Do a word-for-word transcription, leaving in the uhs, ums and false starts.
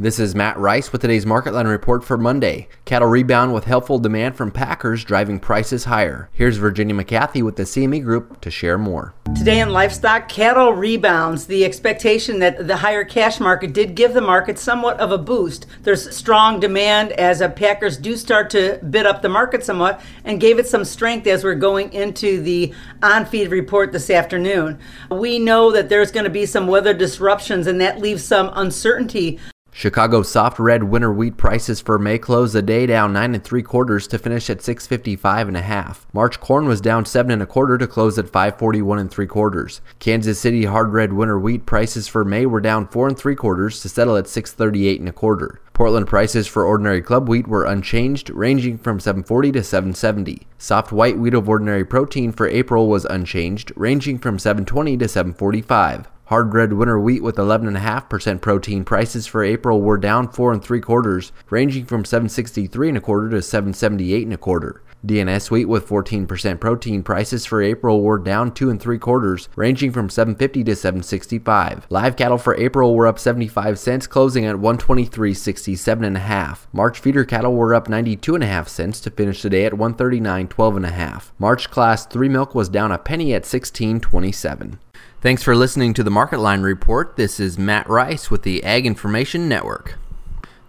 This is Matt Rice with today's Market Line report for Monday. Cattle rebound with helpful demand from packers driving prices higher. Here's Virginia McCarthy with the C M E Group to share more. Today in livestock, cattle rebounds. The expectation that the higher cash market did give the market somewhat of a boost. There's strong demand as uh, packers do start to bid up the market somewhat and gave it some strength as we're going into the on-feed report this afternoon. We know that there's going to be some weather disruptions and that leaves some uncertainty. Chicago soft red winter wheat prices for May closed the day down nine and three quarters to finish at six fifty-five and a half. March corn was down seven and a quarter to close at five forty-one and three quarters. Kansas City hard red winter wheat prices for May were down four and three quarters to settle at six thirty-eight and a quarter. Portland prices for ordinary club wheat were unchanged, ranging from seven forty to seven seventy. Soft white wheat of ordinary protein for April was unchanged, ranging from seven twenty to seven forty-five. Hard red winter wheat with eleven point five percent protein prices for April were down four and three quarters, ranging from seven sixty-three and a quarter to seven seventy-eight and a quarter. D N S wheat with fourteen percent protein prices for April were down two and three quarters, ranging from seven fifty to seven sixty-five. Live cattle for April were up seventy-five cents, closing at one twenty-three sixty-seven and a half. March feeder cattle were up ninety-two and a half cents to finish the day at one thirty-nine twelve and a half. March class three milk was down a penny at sixteen twenty-seven. Thanks for listening to the Market Line report. This is Matt Rice with the Ag Information Network.